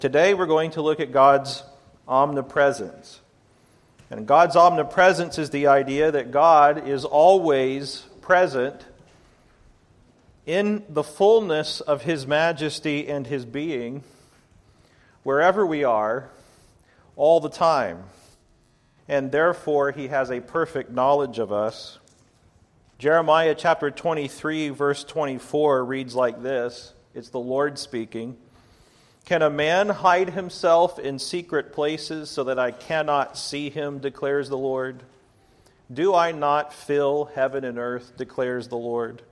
Today we're going to look at God's omnipresence. And God's omnipresence is the idea that God is always present in the fullness of His majesty and His being, wherever we are, all the time. And therefore He has a perfect knowledge of us. Jeremiah chapter 23, verse 24 reads like this. It's the Lord speaking. "Can a man hide himself in secret places so that I cannot see him, declares the Lord? Do I not fill heaven and earth, declares the Lord?"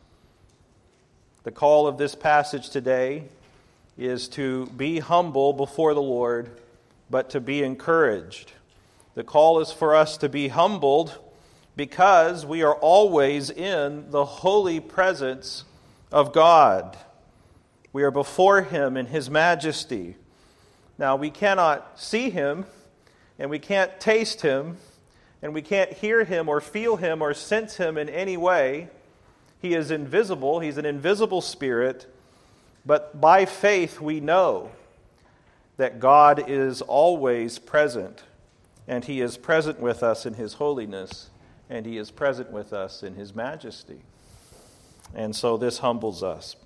The call of this passage today is to be humble before the Lord, but to be encouraged. The call is for us to be humbled because we are always in the holy presence of God. We are before Him in His majesty. Now, we cannot see Him, and we can't taste Him, and we can't hear Him or feel Him or sense Him in any way. He is invisible. He's an invisible spirit. But by faith, we know that God is always present, and He is present with us in His holiness, and He is present with us in His majesty. And so this humbles us.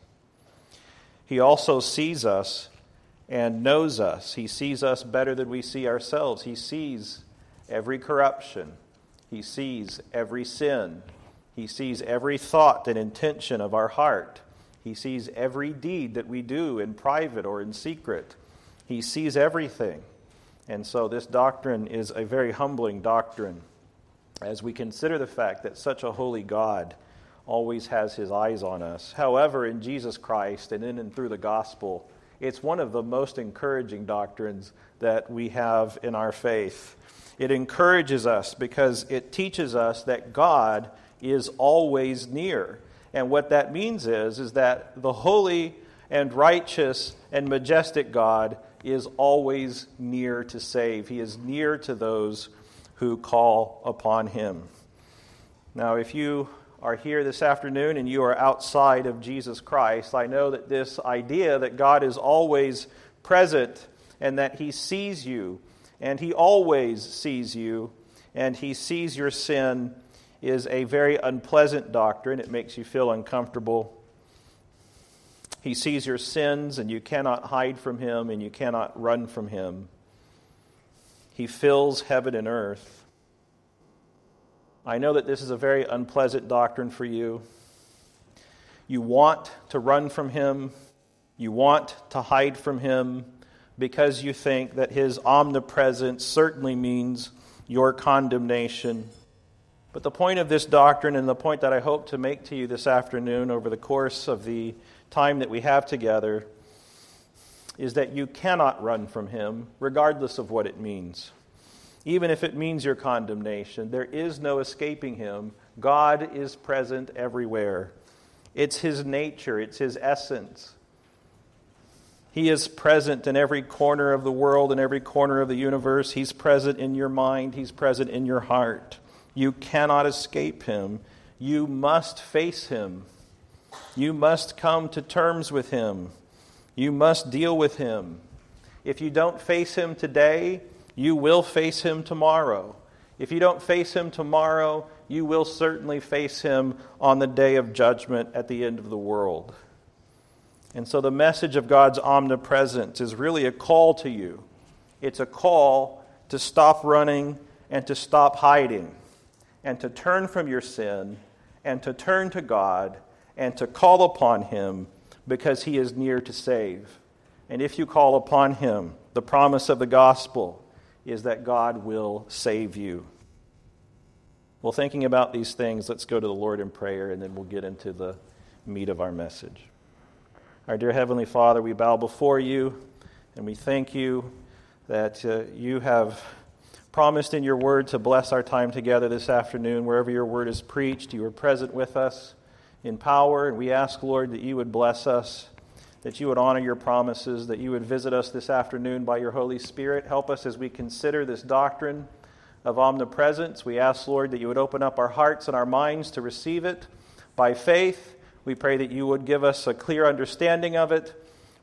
He also sees us and knows us. He sees us better than we see ourselves. He sees every corruption. He sees every sin. He sees every thought and intention of our heart. He sees every deed that we do in private or in secret. He sees everything. And so this doctrine is a very humbling doctrine as we consider the fact that such a holy God always has His eyes on us. However, in Jesus Christ and in and through the gospel, it's one of the most encouraging doctrines that we have in our faith. It encourages us because it teaches us that God is always near. And what that means is that the holy and righteous and majestic God is always near to save. He is near to those who call upon Him. Now, if you are here this afternoon and you are outside of Jesus Christ, I know that this idea that God is always present and that He sees you and He always sees you and He sees your sin is a very unpleasant doctrine. It makes you feel uncomfortable. He sees your sins and you cannot hide from Him and you cannot run from Him. He fills heaven and earth. I know that this is a very unpleasant doctrine for you. You want to run from Him. You want to hide from Him because you think that His omnipresence certainly means your condemnation. But the point of this doctrine and the point that I hope to make to you this afternoon over the course of the time that we have together is that you cannot run from Him regardless of what it means. Even if it means your condemnation, there is no escaping Him. God is present everywhere. It's His nature. It's His essence. He is present in every corner of the world, in every corner of the universe. He's present in your mind. He's present in your heart. You cannot escape Him. You must face Him. You must come to terms with Him. You must deal with Him. If you don't face Him today, you will face Him tomorrow. If you don't face Him tomorrow, you will certainly face Him on the day of judgment at the end of the world. And so the message of God's omnipresence is really a call to you. It's a call to stop running and to stop hiding and to turn from your sin and to turn to God and to call upon Him because He is near to save. And if you call upon Him, the promise of the gospel is that God will save you. Well, thinking about these things, let's go to the Lord in prayer, and then we'll get into the meat of our message. Our dear Heavenly Father, we bow before You, and we thank You that You have promised in Your word to bless our time together this afternoon. Wherever Your word is preached, You are present with us in power, and we ask, Lord, that You would bless us, that You would honor Your promises, that You would visit us this afternoon by Your Holy Spirit. Help us as we consider this doctrine of omnipresence. We ask, Lord, that You would open up our hearts and our minds to receive it by faith. We pray that You would give us a clear understanding of it.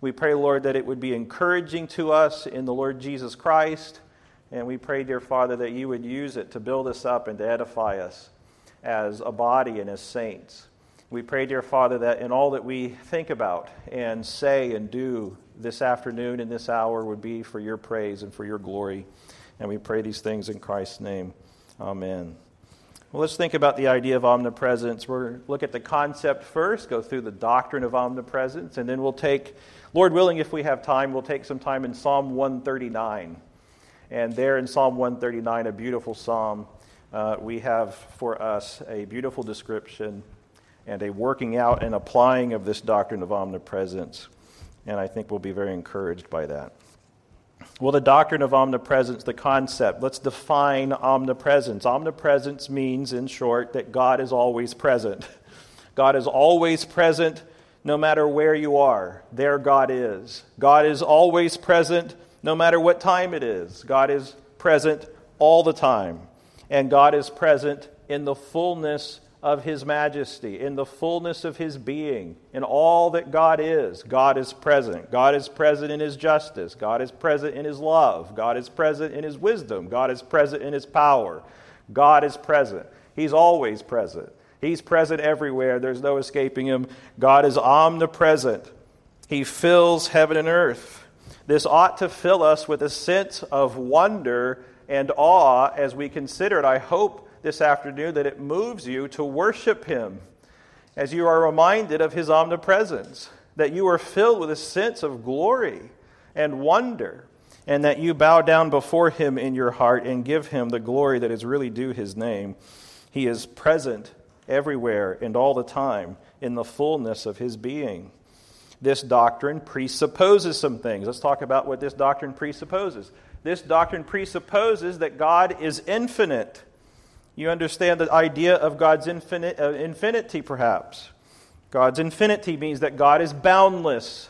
We pray, Lord, that it would be encouraging to us in the Lord Jesus Christ. And we pray, dear Father, that you would use it to build us up and to edify us as a body and as saints. We pray, dear Father, that in all that we think about and say and do this afternoon and this hour would be for your praise and for your glory. And we pray these things in Christ's name. Amen. Well, let's think about the idea of omnipresence. We'll look at the concept first, go through the doctrine of omnipresence, and then we'll take, Lord willing, if we have time, we'll take some time in Psalm 139. And there in Psalm 139, a beautiful psalm, we have for us a beautiful description and a working out and applying of this doctrine of omnipresence. And I think we'll be very encouraged by that. Well, the doctrine of omnipresence, the concept, let's define omnipresence. Omnipresence means, in short, that God is always present. God is always present no matter where you are. There God is. God is always present no matter what time it is. God is present all the time. And God is present in the fullness of His majesty, in the fullness of His being, in all that God is. God is present. God is present in His justice. God is present in His love. God is present in His wisdom. God is present in His power. God is present. He's always present. He's present everywhere. There's no escaping Him. God is omnipresent. He fills heaven and earth. This ought to fill us with a sense of wonder and awe as we consider it. I hope this afternoon that it moves you to worship Him as you are reminded of His omnipresence, that you are filled with a sense of glory and wonder, and that you bow down before Him in your heart and give Him the glory that is really due His name. He is present everywhere and all the time in the fullness of His being. This doctrine presupposes some things. Let's talk about what this doctrine presupposes. This doctrine presupposes that God is infinite. You understand the idea of God's infinity, perhaps. God's infinity means that God is boundless.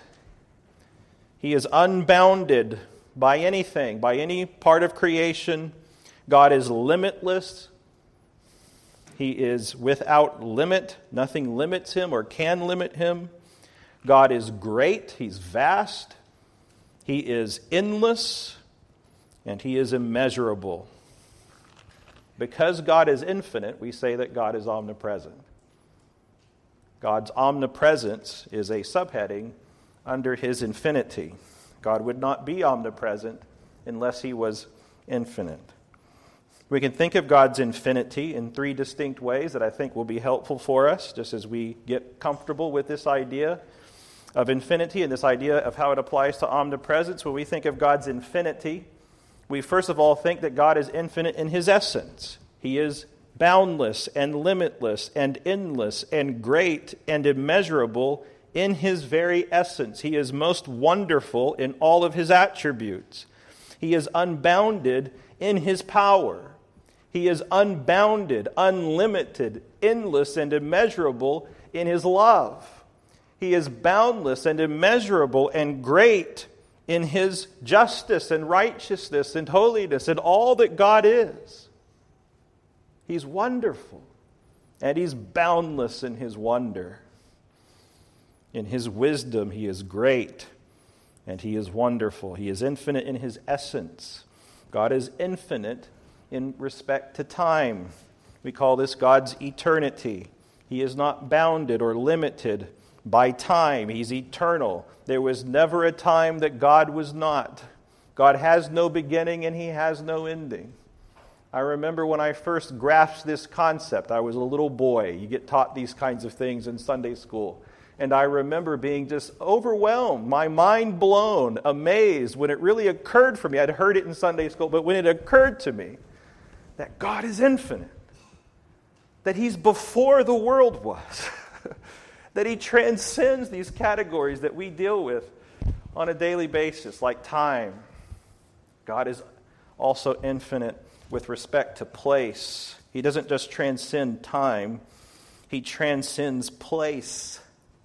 He is unbounded by anything, by any part of creation. God is limitless. He is without limit. Nothing limits Him or can limit Him. God is great. He's vast. He is endless. And He is immeasurable. Because God is infinite, we say that God is omnipresent. God's omnipresence is a subheading under His infinity. God would not be omnipresent unless He was infinite. We can think of God's infinity in three distinct ways that I think will be helpful for us, just as we get comfortable with this idea of infinity and this idea of how it applies to omnipresence. When we think of God's infinity, we first of all think that God is infinite in His essence. He is boundless and limitless and endless and great and immeasurable in His very essence. He is most wonderful in all of His attributes. He is unbounded in His power. He is unbounded, unlimited, endless, and immeasurable in His love. He is boundless and immeasurable and great in His justice and righteousness and holiness and all that God is. He's wonderful, and He's boundless in His wonder. In His wisdom, He is great, and He is wonderful. He is infinite in His essence. God is infinite in respect to time. We call this God's eternity. He is not bounded or limited by time. He's eternal. There was never a time that God was not. God has no beginning and He has no ending. I remember when I first grasped this concept, I was a little boy. You get taught these kinds of things in Sunday school. And I remember being just overwhelmed, my mind blown, amazed when it really occurred for me. I'd heard it in Sunday school, but when it occurred to me that God is infinite, that He's before the world was, that He transcends these categories that we deal with on a daily basis, like time. God is also infinite with respect to place. He doesn't just transcend time, He transcends place.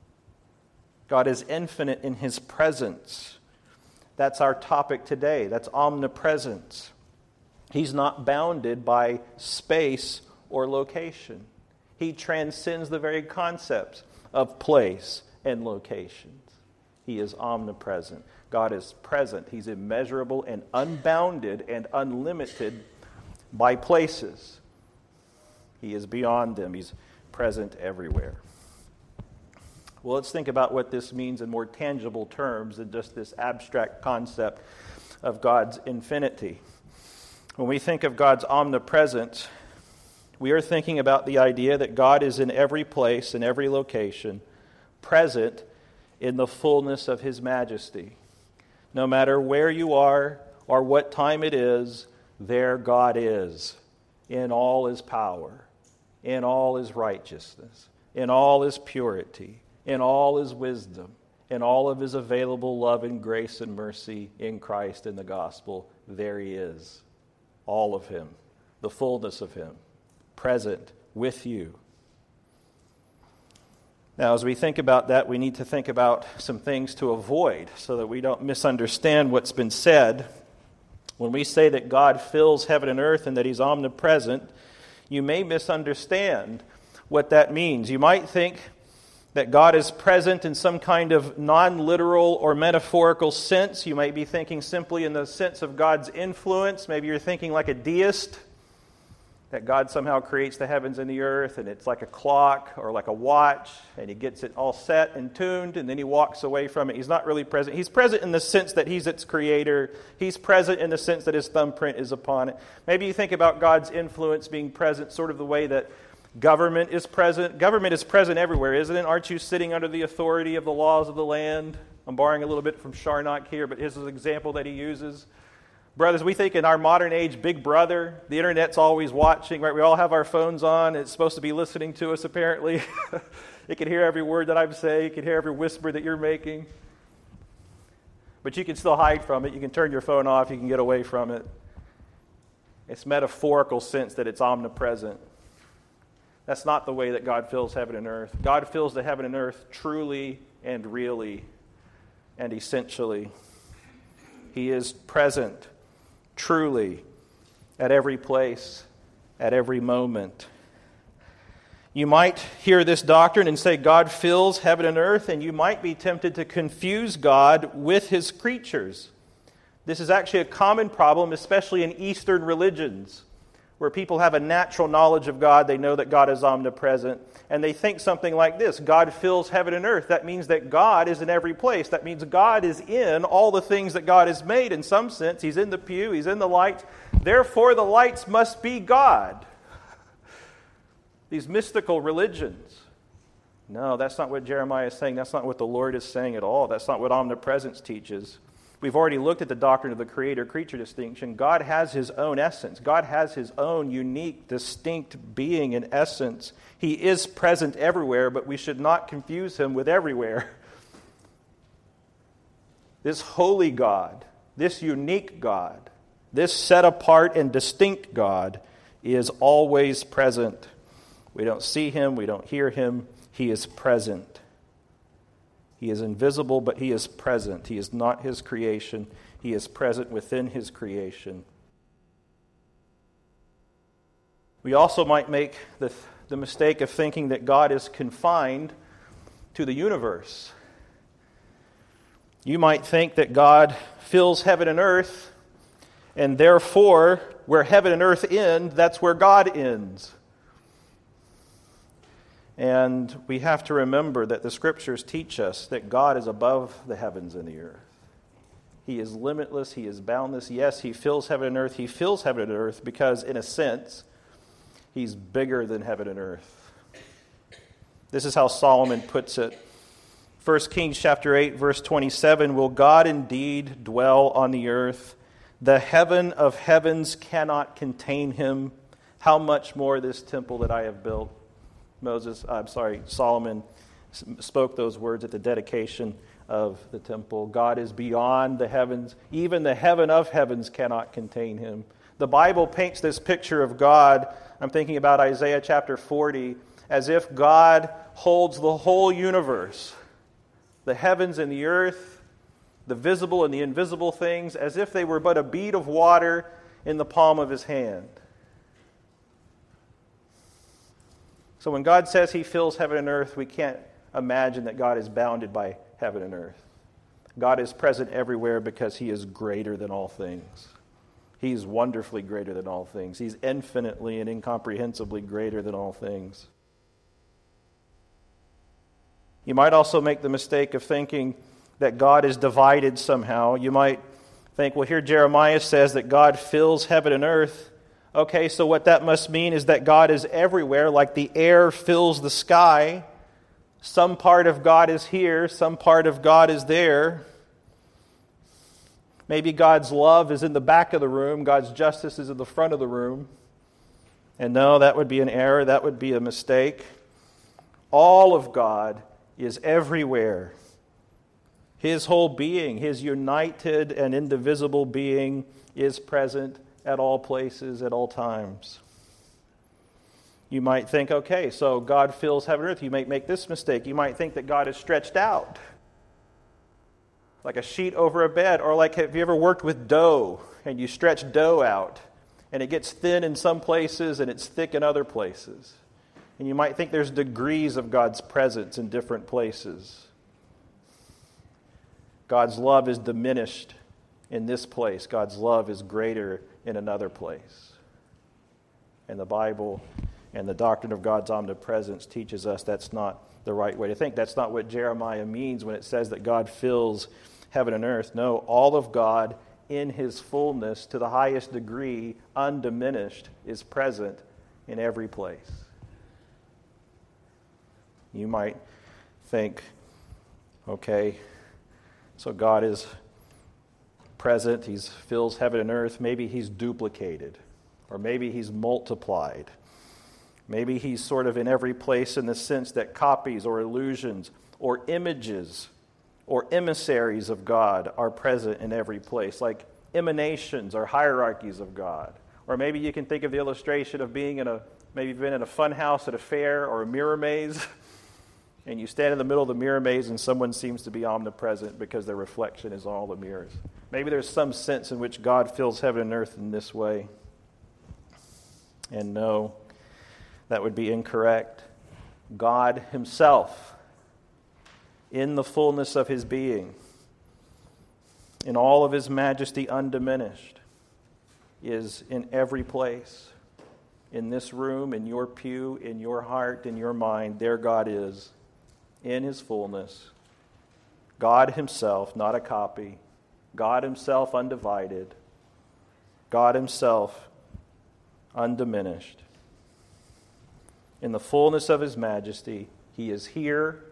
God is infinite in His presence. That's our topic today. That's omnipresence. He's not bounded by space or location. He transcends the very concepts of place and locations. He is omnipresent. God is present. He's immeasurable and unbounded and unlimited by places. He is beyond them. He's present everywhere. Well, let's think about what this means in more tangible terms than just this abstract concept of God's infinity. When we think of God's omnipresence, we are thinking about the idea that God is in every place, in every location, present in the fullness of His majesty. No matter where you are or what time it is, there God is, in all His power, in all His righteousness, in all His purity, in all His wisdom, in all of His available love and grace and mercy in Christ in the gospel. There He is, all of Him, the fullness of Him, present with you. Now, as we think about that, we need to think about some things to avoid so that we don't misunderstand what's been said. When we say that God fills heaven and earth and that He's omnipresent, you may misunderstand what that means. You might think that God is present in some kind of non-literal or metaphorical sense. You might be thinking simply in the sense of God's influence. Maybe you're thinking like a deist, that God somehow creates the heavens and the earth, and it's like a clock or like a watch, and He gets it all set and tuned, and then He walks away from it. He's not really present. He's present in the sense that He's its creator. He's present in the sense that His thumbprint is upon it. Maybe you think about God's influence being present sort of the way that government is present. Government is present everywhere, isn't it? Aren't you sitting under the authority of the laws of the land? I'm borrowing a little bit from Charnock here, but here's an example that he uses. Brothers, we think in our modern age, Big Brother, the internet's always watching, right? We all have our phones on. It's supposed to be listening to us, apparently. It can hear every word that I'm saying. It can hear every whisper that you're making. But you can still hide from it. You can turn your phone off. You can get away from it. It's metaphorical sense that it's omnipresent. That's not the way that God fills heaven and earth. God fills the heaven and earth truly and really and essentially. He is present truly at every place, at every moment. You might hear this doctrine and say God fills heaven and earth, and you might be tempted to confuse God with His creatures. This is actually a common problem, especially in Eastern religions, where people have a natural knowledge of God. They know that God is omnipresent, and they think something like this: God fills heaven and earth. That means that God is in every place. That means God is in all the things that God has made. In some sense, He's in the pew, He's in the lights. Therefore, the lights must be God. These mystical religions. No, that's not what Jeremiah is saying. That's not what the Lord is saying at all. That's not what omnipresence teaches. We've already looked at the doctrine of the creator-creature distinction. God has His own essence. God has His own unique, distinct being and essence. He is present everywhere, but we should not confuse Him with everywhere. This holy God, this unique God, this set-apart and distinct God is always present. We don't see Him, we don't hear Him. He is present. He is invisible, but He is present. He is not His creation. He is present within His creation. We also might make the mistake of thinking that God is confined to the universe. You might think that God fills heaven and earth, and therefore, where heaven and earth end, that's where God ends. And we have to remember that the Scriptures teach us that God is above the heavens and the earth. He is limitless. He is boundless. Yes, He fills heaven and earth. He fills heaven and earth because, in a sense, He's bigger than heaven and earth. This is how Solomon puts it. 1 Kings chapter 8, verse 27, "Will God indeed dwell on the earth? The heaven of heavens cannot contain Him. How much more this temple that I have built?" Solomon spoke those words at the dedication of the temple. God is beyond the heavens. Even the heaven of heavens cannot contain Him. The Bible paints this picture of God, I'm thinking about Isaiah chapter 40, as if God holds the whole universe, the heavens and the earth, the visible and the invisible things, as if they were but a bead of water in the palm of His hand. So when God says He fills heaven and earth, we can't imagine that God is bounded by heaven and earth. God is present everywhere because he is greater than all things. He's wonderfully greater than all things. He's infinitely and incomprehensibly greater than all things. You might also make the mistake of thinking that God is divided somehow. You might think, well, here Jeremiah says that God fills heaven and earth. Okay, so what that must mean is that God is everywhere, like the air fills the sky. Some part of God is here, some part of God is there. Maybe God's love is in the back of the room, God's justice is in the front of the room. And no, that would be an error, that would be a mistake. All of God is everywhere. His whole being, his united and indivisible being, is present at all places, at all times. You might think, okay, so God fills heaven and earth. You might make this mistake. You might think that God is stretched out, like a sheet over a bed. Or like, have you ever worked with dough, and you stretch dough out, and it gets thin in some places, and it's thick in other places? And you might think there's degrees of God's presence in different places. God's love is diminished in this place. God's love is greater in another place. And the Bible and the doctrine of God's omnipresence teaches us that's not the right way to think. That's not what Jeremiah means when it says that God fills heaven and earth. No, all of God in his fullness, to the highest degree, undiminished, is present in every place. You might think, okay, so God is present, he fills heaven and earth. Maybe he's duplicated, or maybe he's multiplied. Maybe he's sort of in every place in the sense that copies or illusions or images or emissaries of God are present in every place, like emanations or hierarchies of God. Or maybe you can think of the illustration of being maybe you've been in a fun house at a fair or a mirror maze, and you stand in the middle of the mirror maze and someone seems to be omnipresent because their reflection is on all the mirrors. Maybe there's some sense in which God fills heaven and earth in this way. And no, that would be incorrect. God himself, in the fullness of his being, in all of his majesty undiminished, is in every place. In this room, in your pew, in your heart, in your mind, there God is, in his fullness. God himself, not a copy. God himself undivided. God himself undiminished. In the fullness of his majesty, he is here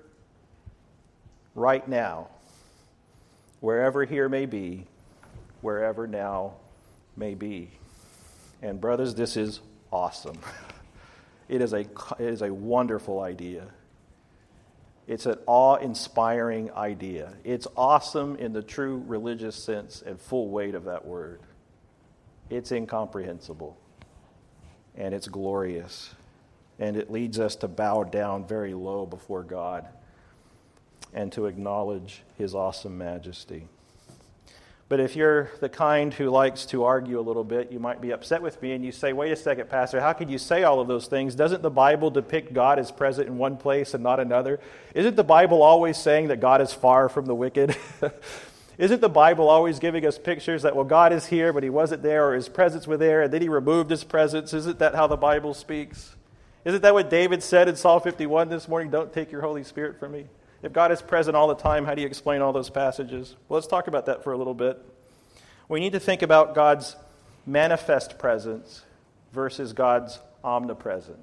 right now, wherever here may be, wherever now may be. And brothers, this is awesome. It is a wonderful idea. It's an awe-inspiring idea. It's awesome in the true religious sense and full weight of that word. It's incomprehensible. And it's glorious. And it leads us to bow down very low before God and to acknowledge his awesome majesty. But if you're the kind who likes to argue a little bit, you might be upset with me and you say, wait a second, Pastor, how could you say all of those things? Doesn't the Bible depict God as present in one place and not another? Isn't the Bible always saying that God is far from the wicked? Isn't the Bible always giving us pictures that, well, God is here, but he wasn't there, or his presence was there, and then he removed his presence? Isn't that how the Bible speaks? Isn't that what David said in Psalm 51 this morning? Don't take your Holy Spirit from me. If God is present all the time, how do you explain all those passages? Well, let's talk about that for a little bit. We need to think about God's manifest presence versus God's omnipresence.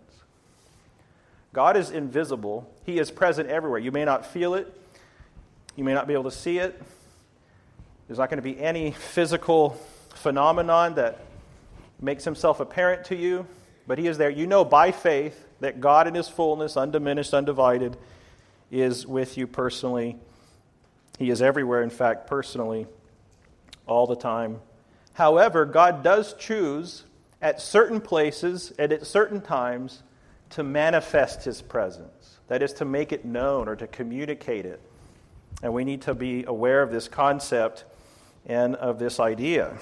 God is invisible. He is present everywhere. You may not feel it. You may not be able to see it. There's not going to be any physical phenomenon that makes himself apparent to you, but he is there. You know by faith that God in his fullness, undiminished, undivided, is with you personally. He is everywhere, in fact, personally, all the time. However, God does choose at certain places and at certain times to manifest his presence. That is, to make it known or to communicate it. And we need to be aware of this concept and of this idea.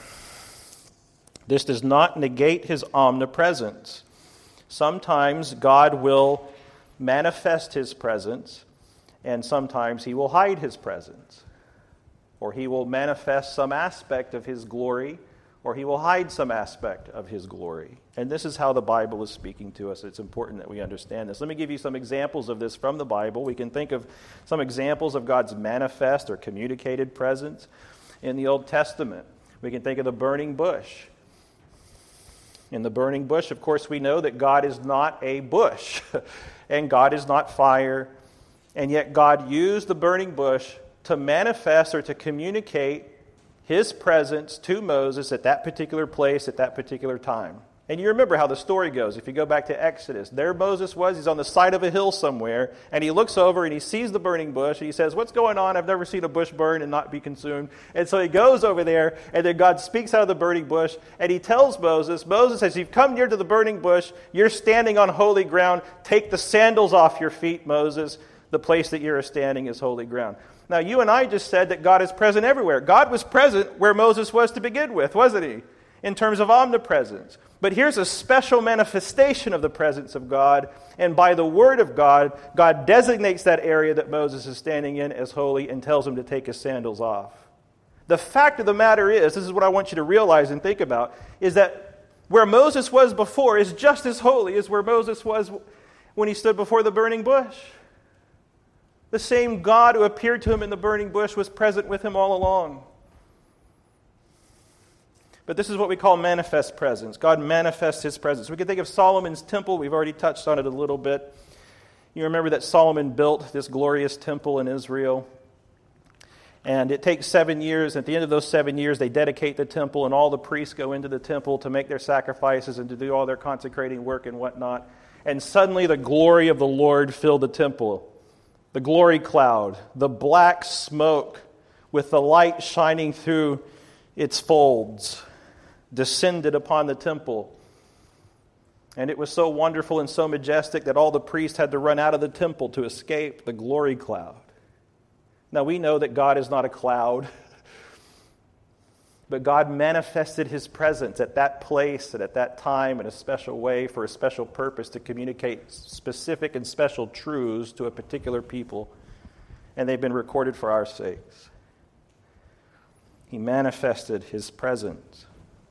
This does not negate his omnipresence. Sometimes God will manifest his presence, and sometimes he will hide his presence. or he will manifest some aspect of his glory, or he will hide some aspect of his glory. And this is how the Bible is speaking to us. It's important that we understand this. Let me give you some examples of this from the Bible. We can think of some examples of God's manifest or communicated presence in the Old Testament. We can think of the burning bush. In the burning bush, of course, we know that God is not a bush, and God is not fire, and yet God used the burning bush to manifest or to communicate his presence to Moses at that particular place at that particular time. And you remember how the story goes. If you go back to Exodus, there Moses was. He's on the side of a hill somewhere, and he looks over and he sees the burning bush, and he says, "What's going on? I've never seen a bush burn and not be consumed." And so he goes over there, and then God speaks out of the burning bush, and he tells Moses, as you've come near to the burning bush, you're standing on holy ground. Take the sandals off your feet, Moses. The place that you're standing is holy ground. Now, you and I just said that God is present everywhere. God was present where Moses was to begin with, wasn't he? In terms of omnipresence. But here's a special manifestation of the presence of God, and by the word of God, God designates that area that Moses is standing in as holy and tells him to take his sandals off. The fact of the matter is, this is what I want you to realize and think about, is that where Moses was before is just as holy as where Moses was when he stood before the burning bush. The same God who appeared to him in the burning bush was present with him all along. But this is what we call manifest presence. God manifests his presence. We can think of Solomon's temple. We've already touched on it a little bit. You remember that Solomon built this glorious temple in Israel. And it takes 7 years. At the end of those 7 years, they dedicate the temple, and all the priests go into the temple to make their sacrifices and to do all their consecrating work and whatnot. And suddenly the glory of the Lord filled the temple. The glory cloud, the black smoke with the light shining through its folds, descended upon the temple. And it was so wonderful and so majestic that all the priests had to run out of the temple to escape the glory cloud. Now we know that God is not a cloud, but God manifested his presence at that place and at that time in a special way for a special purpose to communicate specific and special truths to a particular people, and they've been recorded for our sakes. He manifested his presence.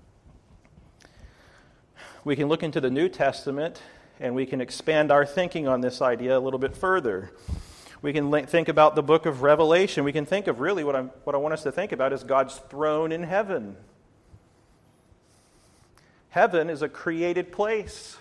We can look into the New Testament and we can expand our thinking on this idea a little bit further. We can think about the book of Revelation. We can think of really what I want us to think about is God's throne in heaven. Heaven is a created place.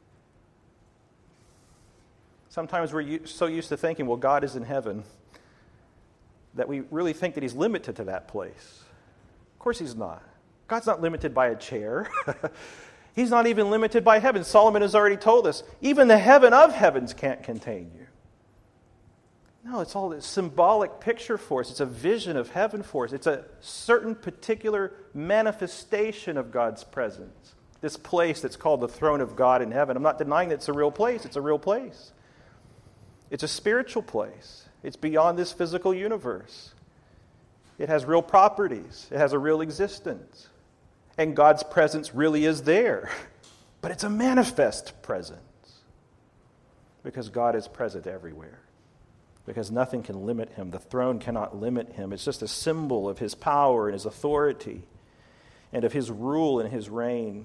Sometimes we're so used to thinking, well, God is in heaven, that we really think that he's limited to that place. Of course he's not. God's not limited by a chair. He's not even limited by heaven. Solomon has already told us, even the heaven of heavens can't contain you. No, it's all a symbolic picture for us. It's a vision of heaven for us. It's a certain particular manifestation of God's presence. This place that's called the throne of God in heaven. I'm not denying that it's a real place. It's a real place. It's a spiritual place. It's beyond this physical universe. It has real properties. It has a real existence. And God's presence really is there. But it's a manifest presence. Because God is present everywhere. Because nothing can limit him. The throne cannot limit him. It's just a symbol of his power and his authority and of his rule and his reign.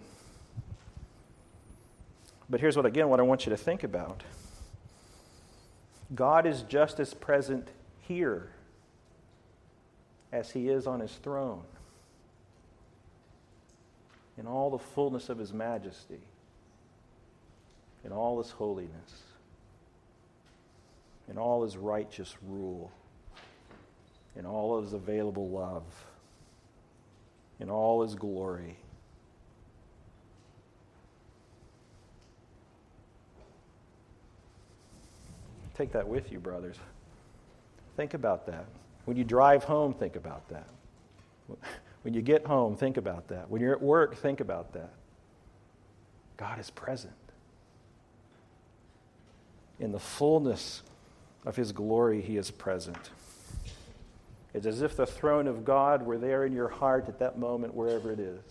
But here's what I want you to think about. God is just as present here as he is on his throne. In all the fullness of his majesty. In all his holiness. In all his righteous rule, in all his available love, in all his glory. Take that with you, brothers. Think about that. When you drive home, think about that. When you get home, think about that. When you're at work, think about that. God is present. In the fullness of his glory, he is present. It's as if the throne of God were there in your heart at that moment, wherever it is.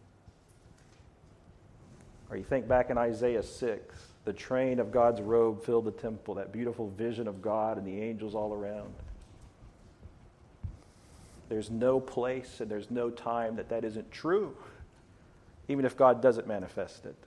Or you think back in Isaiah 6, the train of God's robe filled the temple, that beautiful vision of God and the angels all around. There's no place and there's no time that isn't true, even if God doesn't manifest it.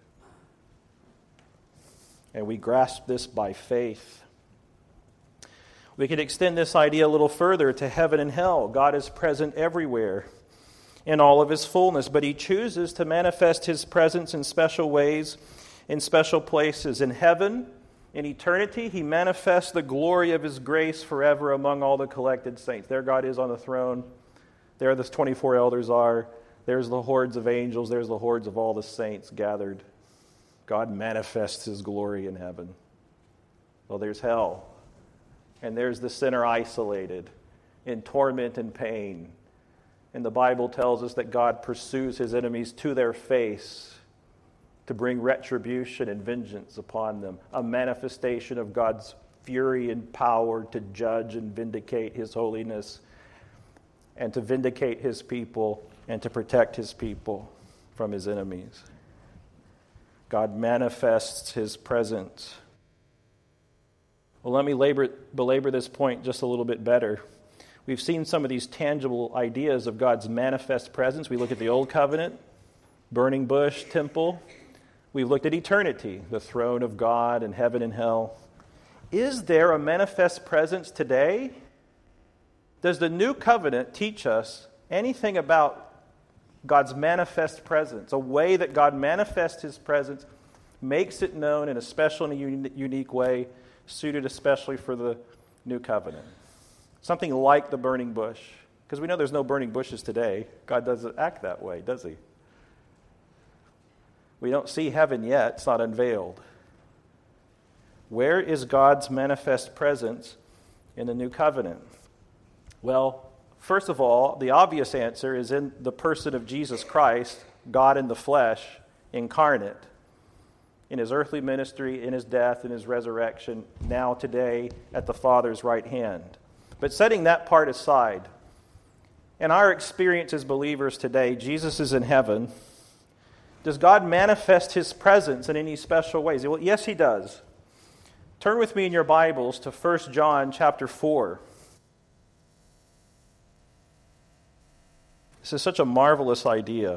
And we grasp this by faith. We could extend this idea a little further to heaven and hell. God is present everywhere in all of his fullness, but he chooses to manifest his presence in special ways, in special places. In heaven, in eternity, he manifests the glory of his grace forever among all the collected saints. There God is on the throne. There the 24 elders are. There's the hordes of angels. There's the hordes of all the saints gathered. God manifests his glory in heaven. Well, there's hell. And there's the sinner isolated in torment and pain. And the Bible tells us that God pursues his enemies to their face to bring retribution and vengeance upon them, a manifestation of God's fury and power to judge and vindicate his holiness and to vindicate his people and to protect his people from his enemies. God manifests his presence. Well, let me belabor this point just a little bit better. We've seen some of these tangible ideas of God's manifest presence. We look at the Old Covenant, burning bush, temple. We've looked at eternity, the throne of God and heaven and hell. Is there a manifest presence today? Does the New Covenant teach us anything about God's manifest presence, a way that God manifests his presence, makes it known in a special and unique way, suited especially for the New Covenant? Something like the burning bush. Because we know there's no burning bushes today. God doesn't act that way, does he? We don't see heaven yet. It's not unveiled. Where is God's manifest presence in the New Covenant? Well, first of all, the obvious answer is in the person of Jesus Christ, God in the flesh, incarnate. In his earthly ministry, in his death, in his resurrection, now today at the Father's right hand. But setting that part aside, in our experience as believers today, Jesus is in heaven. Does God manifest his presence in any special ways? Well, yes, he does. Turn with me in your Bibles to 1 John chapter 4. This is such a marvelous idea.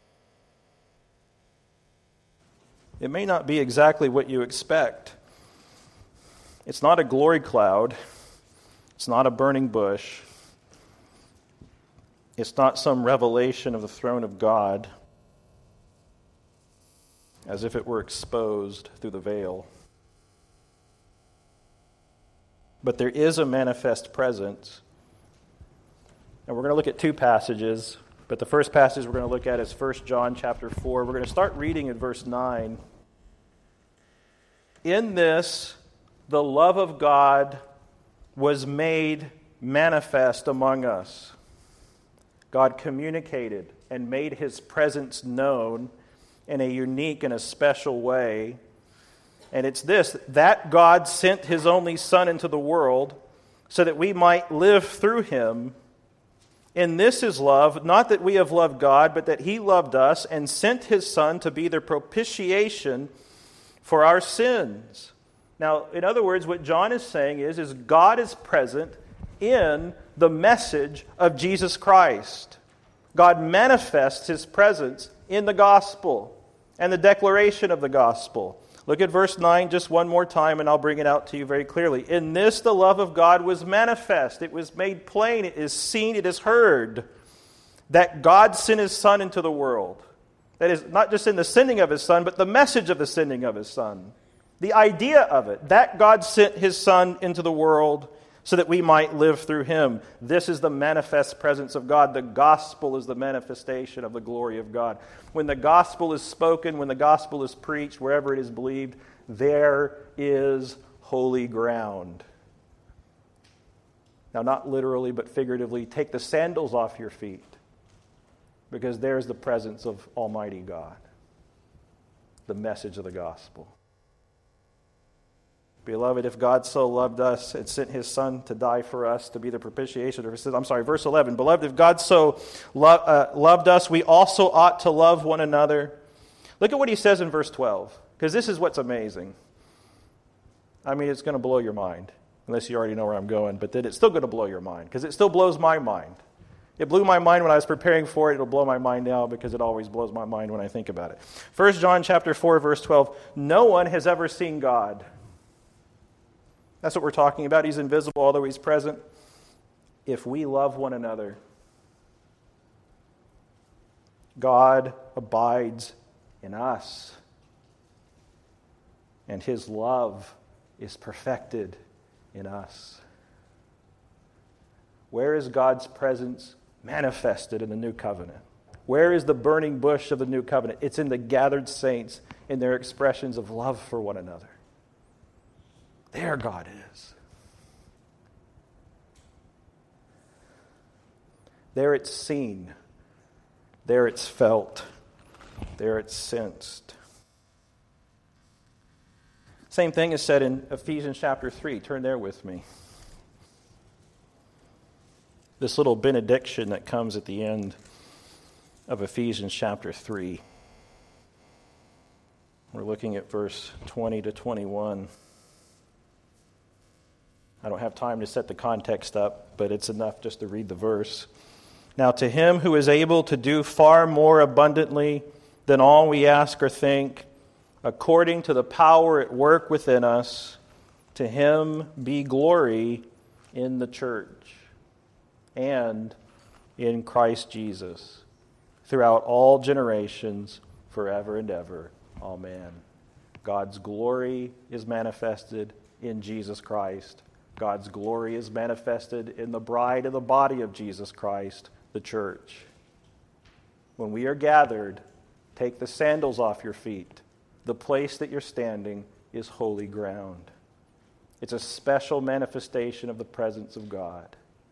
It may not be exactly what you expect. It's not a glory cloud. It's not a burning bush. It's not some revelation of the throne of God as if it were exposed through the veil. But there is a manifest presence. And we're going to look at two passages. But the first passage we're going to look at is 1 John chapter 4. We're going to start reading in verse 9. In this, the love of God was made manifest among us. God communicated and made his presence known in a unique and a special way. And it's this, that God sent his only Son into the world so that we might live through him. In this is love, not that we have loved God, but that he loved us and sent his Son to be the propitiation for our sins. Now, in other words, what John is saying is God is present in the message of Jesus Christ. God manifests his presence in the gospel and the declaration of the gospel. Look at verse 9 just one more time, and I'll bring it out to you very clearly. In this, the love of God was manifest. It was made plain. It is seen. It is heard that God sent his Son into the world. That is, not just in the sending of his Son, but the message of the sending of his Son. The idea of it, that God sent his Son into the world so that we might live through him. This is the manifest presence of God. The gospel is the manifestation of the glory of God. When the gospel is spoken, when the gospel is preached, wherever it is believed, there is holy ground. Now, not literally, but figuratively, take the sandals off your feet, because there's the presence of Almighty God, the message of the gospel. Beloved, if God so loved us and sent his Son to die for us, to be the propitiation of our sins. Verse 11. Beloved, if God so loved us, we also ought to love one another. Look at what he says in verse 12, because this is what's amazing. I mean, it's going to blow your mind, unless you already know where I'm going, but then it's still going to blow your mind, because it still blows my mind. It blew my mind when I was preparing for it. It'll blow my mind now because it always blows my mind when I think about it. 1 John chapter 4, verse 12. No one has ever seen God. That's what we're talking about. He's invisible, although he's present. If we love one another, God abides in us, and his love is perfected in us. Where is God's presence manifested in the new covenant? Where is the burning bush of the new covenant? It's in the gathered saints in their expressions of love for one another. There God is. There it's seen. There it's felt. There it's sensed. Same thing is said in Ephesians chapter 3. Turn there with me. This little benediction that comes at the end of Ephesians chapter 3. We're looking at verse 20 to 21. I don't have time to set the context up, but it's enough just to read the verse. Now to him who is able to do far more abundantly than all we ask or think, according to the power at work within us, to him be glory in the church and in Christ Jesus, throughout all generations, forever and ever. Amen. God's glory is manifested in Jesus Christ. God's glory is manifested in the bride of the body of Jesus Christ, the church. When we are gathered, take the sandals off your feet. The place that you're standing is holy ground. It's a special manifestation of the presence of God.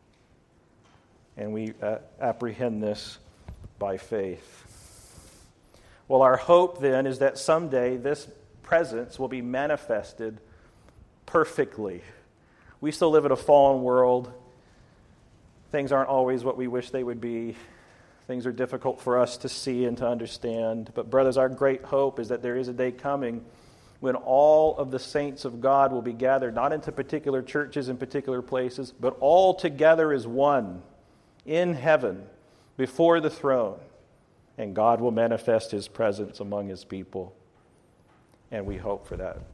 And we apprehend this by faith. Well, our hope then is that someday this presence will be manifested perfectly. We still live in a fallen world. Things aren't always what we wish they would be. Things are difficult for us to see and to understand. But brothers, our great hope is that there is a day coming when all of the saints of God will be gathered, not into particular churches in particular places, but all together as one in heaven before the throne. And God will manifest his presence among his people. And we hope for that.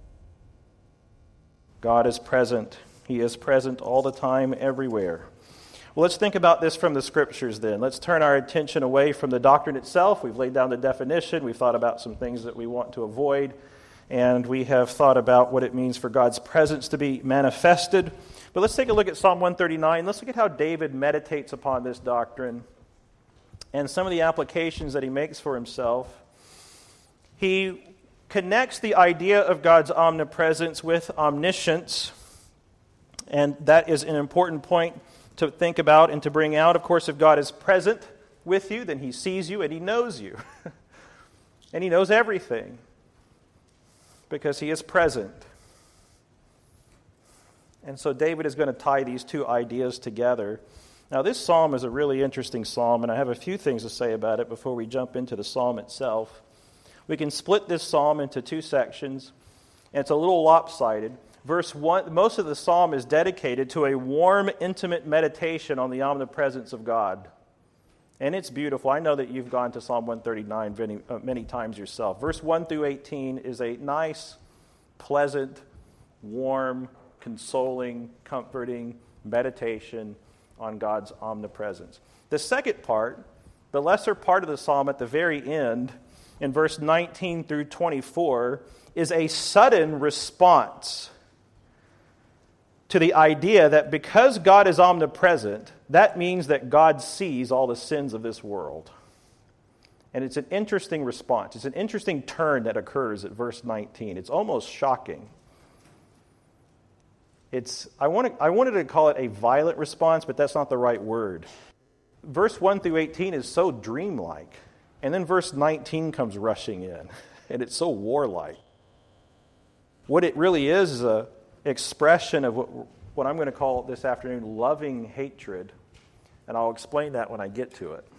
God is present. He is present all the time, everywhere. Well, let's think about this from the Scriptures then. Let's turn our attention away from the doctrine itself. We've laid down the definition. We've thought about some things that we want to avoid. And we have thought about what it means for God's presence to be manifested. But let's take a look at Psalm 139. Let's look at how David meditates upon this doctrine and some of the applications that he makes for himself. He connects the idea of God's omnipresence with omniscience. And that is an important point to think about and to bring out. Of course, if God is present with you, then he sees you and he knows you. And he knows everything because he is present. And so David is going to tie these two ideas together. Now, this psalm is a really interesting psalm, and I have a few things to say about it before we jump into the psalm itself. We can split this psalm into two sections, and it's a little lopsided. Verse 1, most of the psalm is dedicated to a warm, intimate meditation on the omnipresence of God. And it's beautiful. I know that you've gone to Psalm 139 many times yourself. Verse 1 through 18 is a nice, pleasant, warm, consoling, comforting meditation on God's omnipresence. The second part, the lesser part of the psalm at the very end, in verse 19 through 24, is a sudden response to the idea that because God is omnipresent, that means that God sees all the sins of this world. And it's an interesting response. It's an interesting turn that occurs at verse 19. It's almost shocking. I wanted to call it a violent response, but that's not the right word. Verse 1 through 18 is so dreamlike. And then verse 19 comes rushing in. And it's so warlike. What it really is a expression of what I'm going to call this afternoon loving hatred. And I'll explain that when I get to it.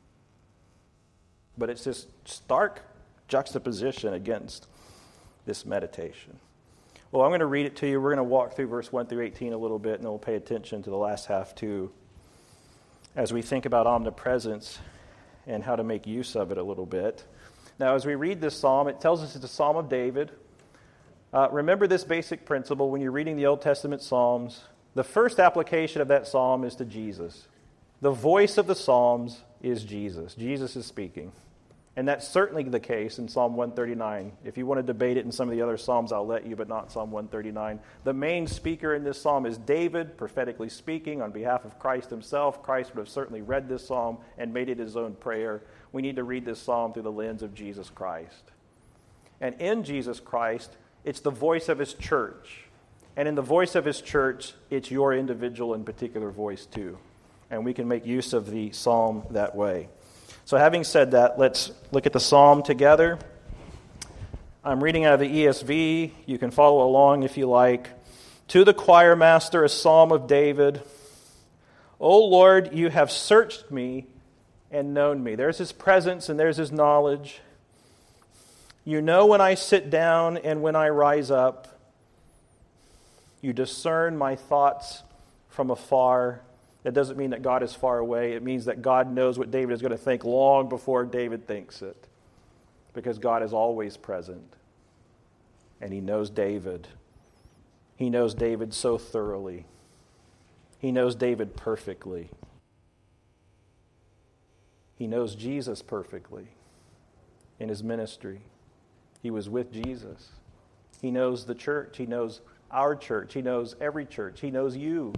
But it's this stark juxtaposition against this meditation. Well, I'm going to read it to you. We're going to walk through verse 1 through 18 a little bit, and then we'll pay attention to the last half too. as we think about omnipresence and how to make use of it a little bit. Now, as we read this psalm, it tells us it's a psalm of David. Remember this basic principle when you're reading the Old Testament Psalms. The first application of that psalm is to Jesus. The voice of the Psalms is Jesus. Jesus is speaking. And that's certainly the case in Psalm 139. If you want to debate it in some of the other Psalms, I'll let you, but not Psalm 139. The main speaker in this psalm is David, prophetically speaking on behalf of Christ himself. Christ would have certainly read this psalm and made it his own prayer. We need to read this psalm through the lens of Jesus Christ. And in Jesus Christ, it's the voice of his church. And in the voice of his church, it's your individual and particular voice too. And we can make use of the psalm that way. So having said that, let's look at the psalm together. I'm reading out of the ESV. You can follow along if you like. To the choir master, a psalm of David. O Lord, you have searched me and known me. There's his presence and there's his knowledge. You know when I sit down and when I rise up. You discern my thoughts from afar. That doesn't mean that God is far away. It means that God knows what David is going to think long before David thinks it. Because God is always present. And he knows David. He knows David so thoroughly. He knows David perfectly. He knows Jesus perfectly in his ministry. He was with Jesus. He knows the church. He knows our church. He knows every church. He knows you.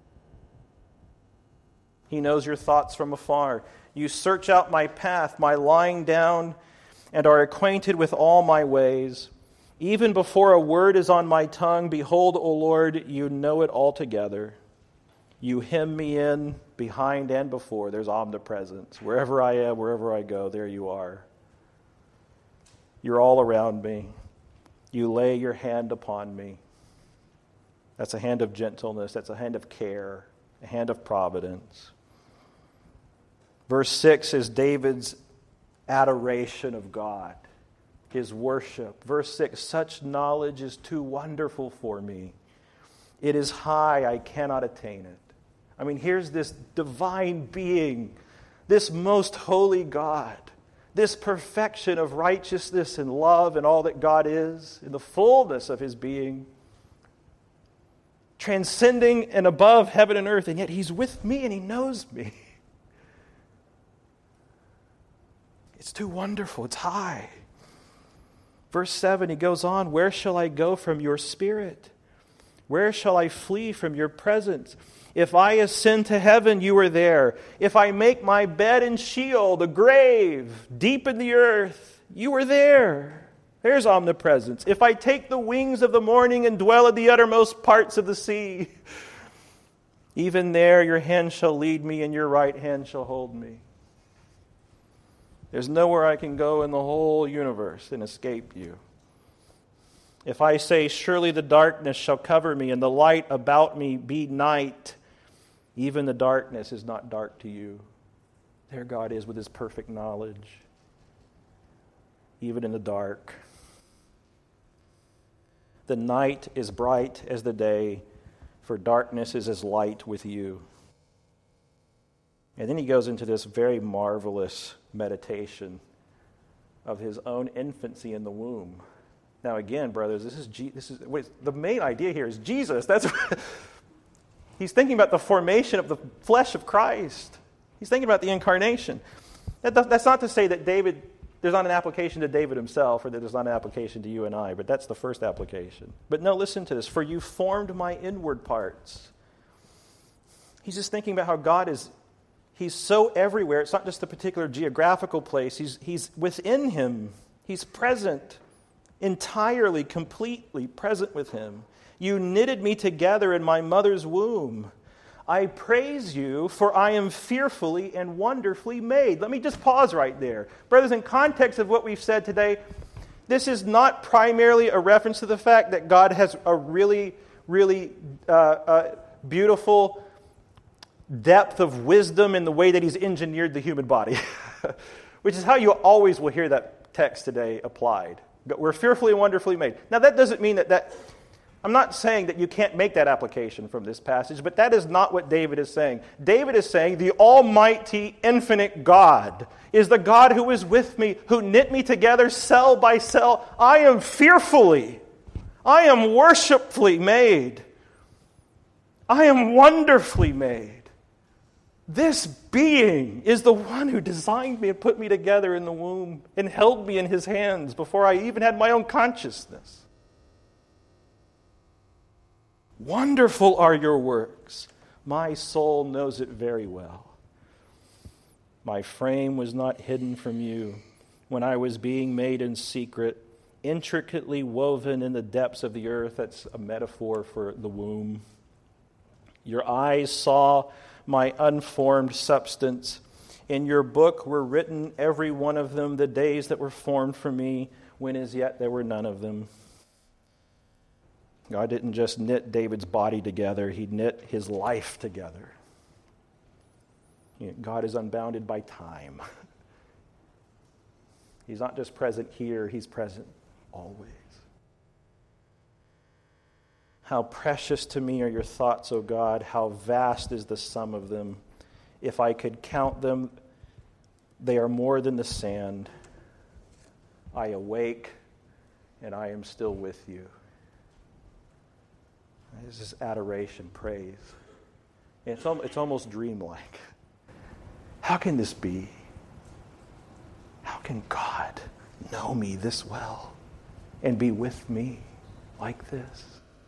He knows your thoughts from afar. You search out my path, my lying down, and are acquainted with all my ways. Even before a word is on my tongue, behold, O Lord, you know it altogether. You hem me in behind and before. There's omnipresence. Wherever I am, wherever I go, there you are. You're all around me. You lay your hand upon me. That's a hand of gentleness. That's a hand of care, a hand of providence. Verse 6 is David's adoration of God, his worship. Verse 6, such knowledge is too wonderful for me. It is high, I cannot attain it. I mean, here's this divine being, this most holy God, this perfection of righteousness and love and all that God is, in the fullness of his being, transcending and above heaven and earth, and yet he's with me and he knows me. It's too wonderful. It's high. Verse 7, he goes on, where shall I go from your spirit? Where shall I flee from your presence? If I ascend to heaven, you are there. If I make my bed in Sheol, the grave, deep in the earth, you are there. There's omnipresence. If I take the wings of the morning and dwell in the uttermost parts of the sea, even there your hand shall lead me and your right hand shall hold me. There's nowhere I can go in the whole universe and escape you. If I say, surely the darkness shall cover me and the light about me be night, even the darkness is not dark to you. There God is with his perfect knowledge, even in the dark. The night is bright as the day, for darkness is as light with you. And then he goes into this very marvelous meditation of his own infancy in the womb. Now again, brothers, the main idea here is Jesus. He's thinking about the formation of the flesh of Christ. He's thinking about the incarnation. That's not to say that there's not an application to David himself, or that there's not an application to you and I, but that's the first application. But no, listen to this. For you formed my inward parts. He's just thinking about how God is, he's so everywhere. It's not just a particular geographical place. He's within him. He's present, entirely, completely present with him. You knitted me together in my mother's womb. I praise you, for I am fearfully and wonderfully made. Let me just pause right there. Brothers, in context of what we've said today, this is not primarily a reference to the fact that God has a really, really beautiful depth of wisdom in the way that he's engineered the human body, which is how you always will hear that text today applied. We're fearfully and wonderfully made. Now, that doesn't mean that I'm not saying that you can't make that application from this passage, but that is not what David is saying. David is saying the almighty, infinite God is the God who is with me, who knit me together cell by cell. I am fearfully, I am worshipfully made. I am wonderfully made. This being is the one who designed me and put me together in the womb and held me in his hands before I even had my own consciousness. Wonderful are your works. My soul knows it very well. My frame was not hidden from you when I was being made in secret, intricately woven in the depths of the earth. That's a metaphor for the womb. Your eyes saw my unformed substance. In your book were written, every one of them, the days that were formed for me, when as yet there were none of them. God didn't just knit David's body together, he knit his life together. God is unbounded by time. He's not just present here, he's present always. How precious to me are your thoughts, O God. How vast is the sum of them. If I could count them, they are more than the sand. I awake, and I am still with you. This is adoration, praise. It's almost dreamlike. How can this be? How can God know me this well and be with me like this?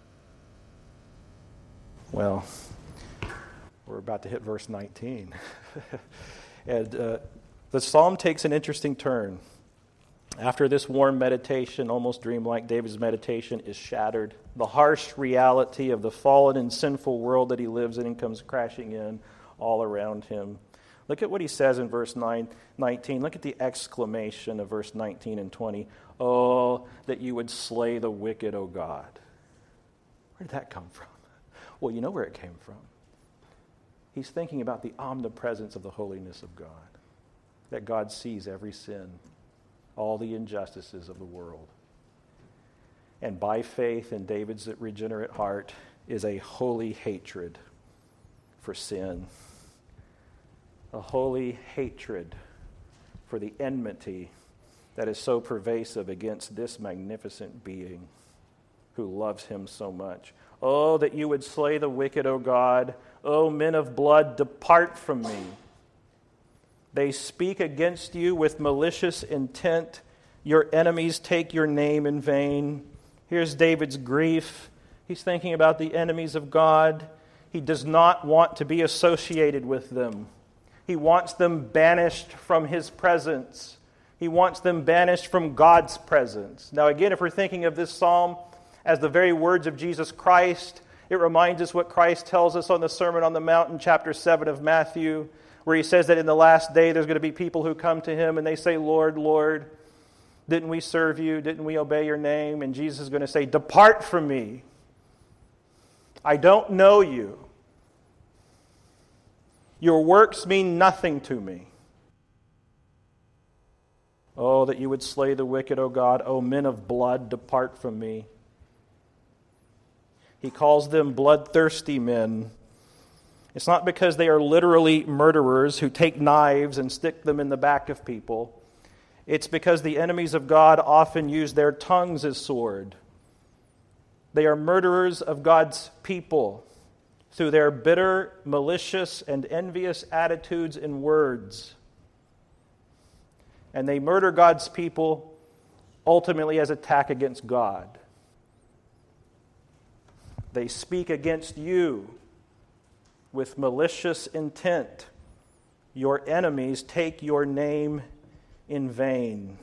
Well, we're about to hit verse 19. And the psalm takes an interesting turn. After this warm meditation, almost dreamlike, David's meditation is shattered. The harsh reality of the fallen and sinful world that he lives in comes crashing in all around him. Look at what he says in verse 19. Look at the exclamation of verse 19 and 20. Oh, that you would slay the wicked, O God. Where did that come from? Well, you know where it came from. He's thinking about the omnipresence of the holiness of God. That God sees every sin, all the injustices of the world. And by faith in David's regenerate heart is a holy hatred for sin. A holy hatred for the enmity that is so pervasive against this magnificent being who loves him so much. Oh, that you would slay the wicked, O God. O men of blood, depart from me. They speak against you with malicious intent. Your enemies take your name in vain. Here's David's grief. He's thinking about the enemies of God. He does not want to be associated with them. He wants them banished from his presence. He wants them banished from God's presence. Now again, if we're thinking of this psalm as the very words of Jesus Christ, it reminds us what Christ tells us on the Sermon on the Mount in chapter 7 of Matthew, where he says that in the last day there's going to be people who come to him and they say, Lord, Lord, didn't we serve you? Didn't we obey your name? And Jesus is going to say, depart from me. I don't know you. Your works mean nothing to me. Oh, that you would slay the wicked, O God. O men of blood, depart from me. He calls them bloodthirsty men. It's not because they are literally murderers who take knives and stick them in the back of people. It's because the enemies of God often use their tongues as sword. They are murderers of God's people through their bitter, malicious, and envious attitudes and words. And they murder God's people ultimately as attack against God. They speak against you with malicious intent. Your enemies take your name in vain.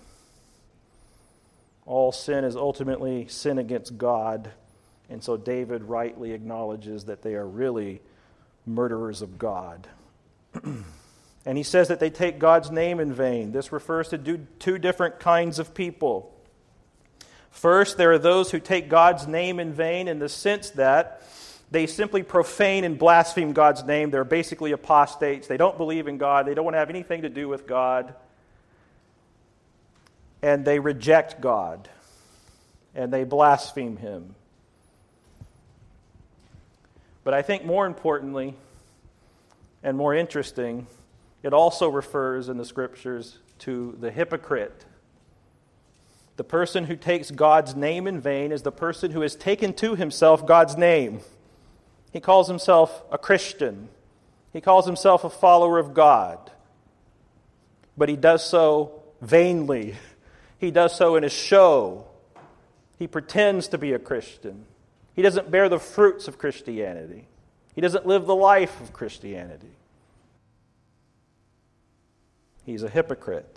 All sin is ultimately sin against God. And so David rightly acknowledges that they are really murderers of God. And he says that they take God's name in vain. This refers to two different kinds of people. First, there are those who take God's name in vain in the sense that they simply profane and blaspheme God's name. They're basically apostates. They don't believe in God. They don't want to have anything to do with God. And they reject God. And they blaspheme Him. But I think more importantly and more interesting, it also refers in the Scriptures to the hypocrite. The person who takes God's name in vain is the person who has taken to himself God's name. He calls himself a Christian. He calls himself a follower of God. But he does so vainly. He does so in a show. He pretends to be a Christian. He doesn't bear the fruits of Christianity. He doesn't live the life of Christianity. He's a hypocrite.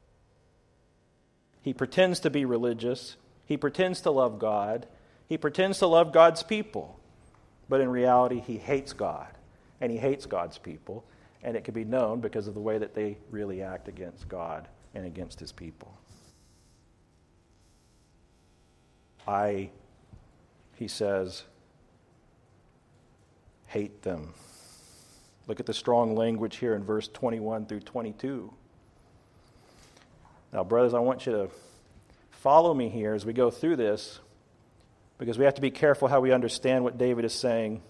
He pretends to be religious. He pretends to love God. He pretends to love God's people. But in reality, he hates God. And he hates God's people. And it can be known because of the way that they really act against God and against his people. He says, hate them. Look at the strong language here in verse 21 through 22. Now, brothers, I want you to follow me here as we go through this, because we have to be careful how we understand what David is saying.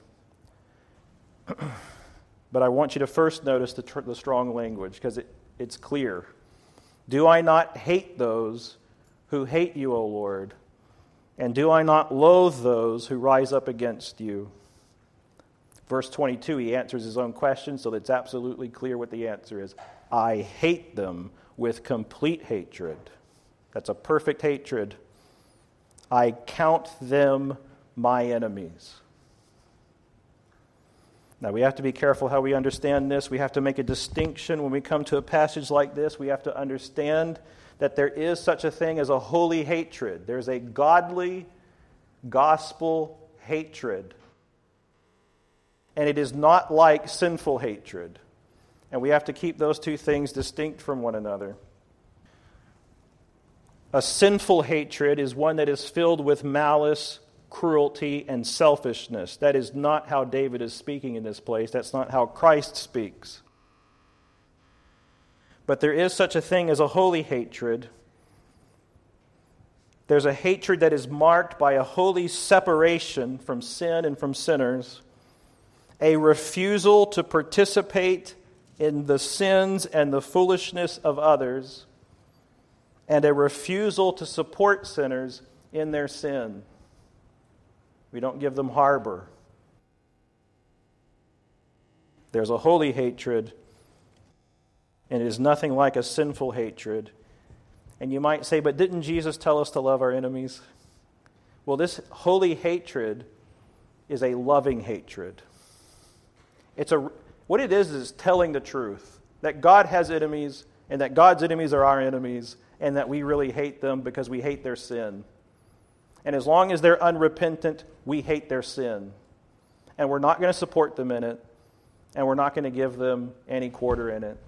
But I want you to first notice the strong language, because it's clear. Do I not hate those who hate you, O Lord? And do I not loathe those who rise up against you? Verse 22, he answers his own question, so it's absolutely clear what the answer is. I hate them with complete hatred. That's a perfect hatred. I count them my enemies. Now, we have to be careful how we understand this. We have to make a distinction when we come to a passage like this. We have to understand that there is such a thing as a holy hatred. There's a godly gospel hatred. And it is not like sinful hatred. And we have to keep those two things distinct from one another. A sinful hatred is one that is filled with malice, cruelty, and selfishness. That is not how David is speaking in this place. That's not how Christ speaks. But there is such a thing as a holy hatred. There's a hatred that is marked by a holy separation from sin and from sinners, a refusal to participate in the sins and the foolishness of others, and a refusal to support sinners in their sin. We don't give them harbor. There's a holy hatred, and it is nothing like a sinful hatred. And you might say, but didn't Jesus tell us to love our enemies? Well, this holy hatred is a loving hatred. What it is telling the truth, that God has enemies, and that God's enemies are our enemies, and that we really hate them because we hate their sin. And as long as they're unrepentant, we hate their sin. And we're not going to support them in it, and we're not going to give them any quarter in it.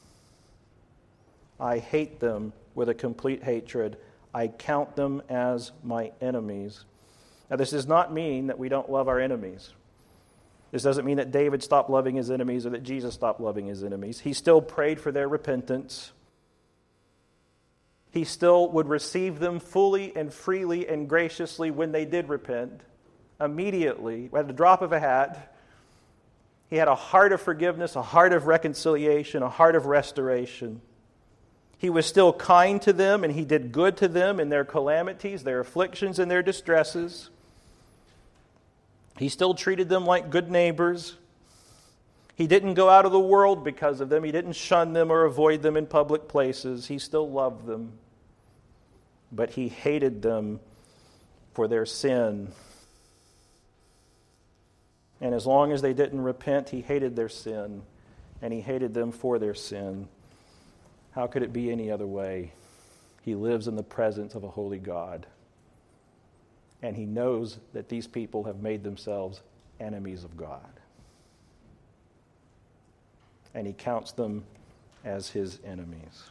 I hate them with a complete hatred. I count them as my enemies. Now, this does not mean that we don't love our enemies. This doesn't mean that David stopped loving his enemies or that Jesus stopped loving his enemies. He still prayed for their repentance. He still would receive them fully and freely and graciously when they did repent. Immediately, at the drop of a hat. He had a heart of forgiveness, a heart of reconciliation, a heart of restoration. He was still kind to them, and he did good to them in their calamities, their afflictions, and their distresses. He still treated them like good neighbors. He didn't go out of the world because of them. He didn't shun them or avoid them in public places. He still loved them. But he hated them for their sin. And as long as they didn't repent, he hated their sin. And he hated them for their sin. How could it be any other way? He lives in the presence of a holy God. And he knows that these people have made themselves enemies of God. And he counts them as his enemies.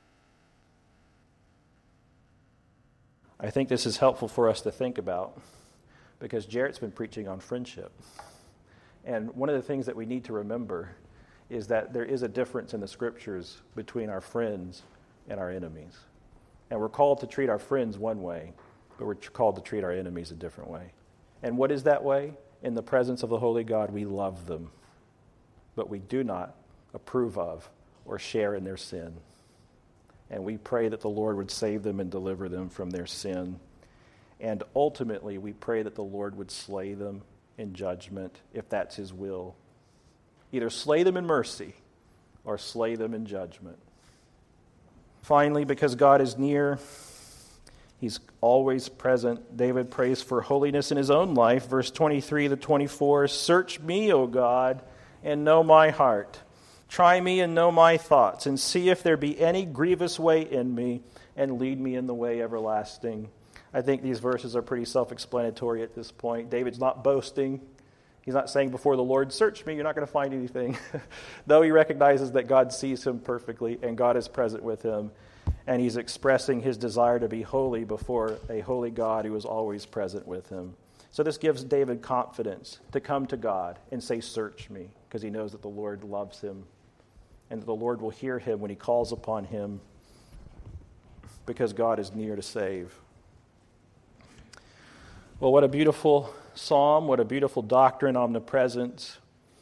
I think this is helpful for us to think about because Jarrett's been preaching on friendship. And one of the things that we need to remember is that there is a difference in the Scriptures between our friends and our enemies. And we're called to treat our friends one way, but we're called to treat our enemies a different way. And what is that way? in the presence of the holy God, we love them, but we do not approve of or share in their sin. And we pray that the Lord would save them and deliver them from their sin. And ultimately, we pray that the Lord would slay them in judgment, if that's his will. Either slay them in mercy or slay them in judgment. Finally, because God is near, he's always present. David prays for holiness in his own life. Verse 23 to 24, "Search me, O God, and know my heart. Try me and know my thoughts, and see if there be any grievous way in me, and lead me in the way everlasting." I think these verses are pretty self-explanatory at this point. David's not boasting. He's not saying before the Lord, "Search me, you're not going to find anything." Though he recognizes that God sees him perfectly and God is present with him. And he's expressing his desire to be holy before a holy God who is always present with him. So this gives David confidence to come to God and say, "Search me," because he knows that the Lord loves him and that the Lord will hear him when he calls upon him, because God is near to save. Well, what a beautiful psalm, what a beautiful doctrine, omnipresence.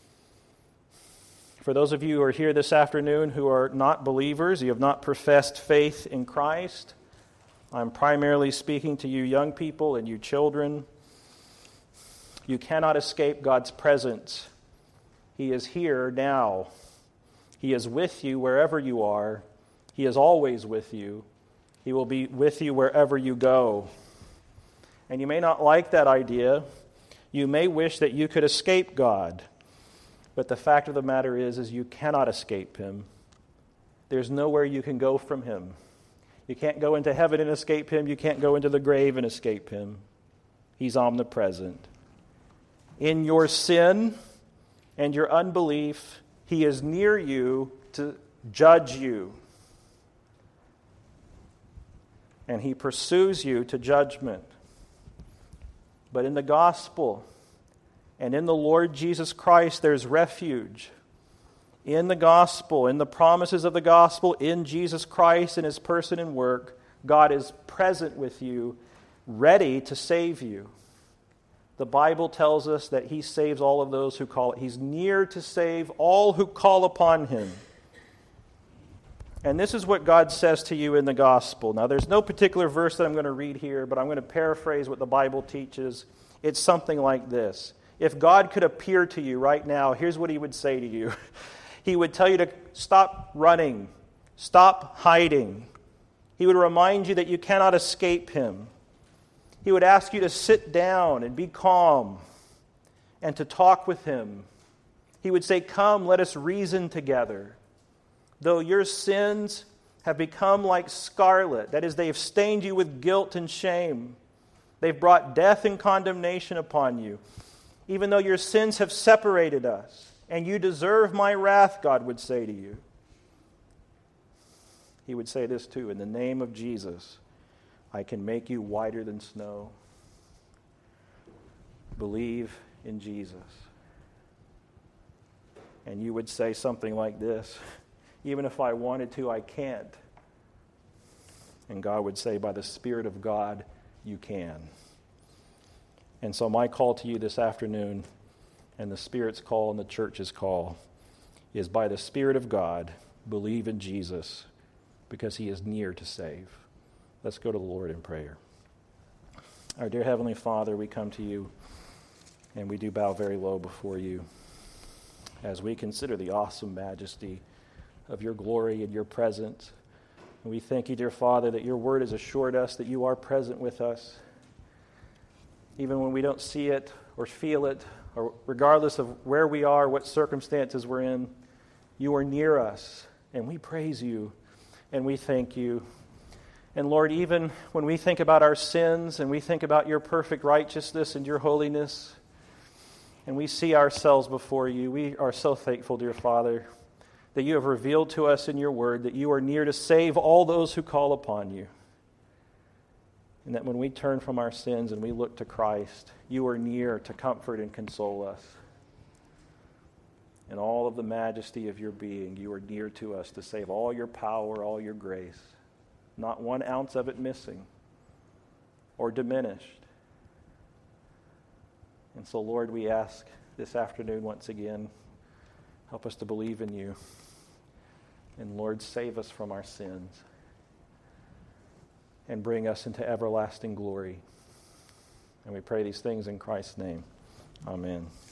For those of you who are here this afternoon who are not believers, you have not professed faith in Christ, I'm primarily speaking to you young people and you children. You cannot escape God's presence. He is here now. He is with you wherever you are. He is always with you. He will be with you wherever you go. And you may not like that idea. You may wish that you could escape God. But the fact of the matter is you cannot escape him. There's nowhere you can go from him. You can't go into heaven and escape him. You can't go into the grave and escape him. He's omnipresent. In your sin and your unbelief, he is near you to judge you. And he pursues you to judgment. But in the gospel and in the Lord Jesus Christ, there's refuge. In the gospel, in the promises of the gospel, in Jesus Christ and his person and work, God is present with you, ready to save you. The Bible tells us that he saves all of those who call it. He's near to save all who call upon him. And this is what God says to you in the gospel. Now, there's no particular verse that I'm going to read here, but I'm going to paraphrase what the Bible teaches. It's something like this. If God could appear to you right now, here's what he would say to you. He would tell you to stop running, stop hiding. He would remind you that you cannot escape him. He would ask you to sit down and be calm and to talk with him. He would say, "Come, let us reason together. Though your sins have become like scarlet," that is, they have stained you with guilt and shame. They've brought death and condemnation upon you. Even though your sins have separated us, and you deserve my wrath, God would say to you. He would say this too, "In the name of Jesus, I can make you whiter than snow. Believe in Jesus." And you would say something like this, "Even if I wanted to, I can't." And God would say, "By the Spirit of God, you can." And so my call to you this afternoon, and the Spirit's call and the church's call, is by the Spirit of God, believe in Jesus, because he is near to save. Let's go to the Lord in prayer. Our dear Heavenly Father, we come to you, and we do bow very low before you as we consider the awesome majesty of your glory and your presence. And we thank you, dear Father, that your word has assured us that you are present with us. Even when we don't see it or feel it, or regardless of where we are, what circumstances we're in, you are near us. And we praise you and we thank you. And Lord, even when we think about our sins and we think about your perfect righteousness and your holiness, and we see ourselves before you, we are so thankful, dear Father, that you have revealed to us in your word that you are near to save all those who call upon you. And that when we turn from our sins and we look to Christ, you are near to comfort and console us. In all of the majesty of your being, you are near to us to save all your power, all your grace. Not 1 ounce of it missing or diminished. And so, Lord, we ask this afternoon once again, help us to believe in you. And Lord, save us from our sins and bring us into everlasting glory. And we pray these things in Christ's name. Amen.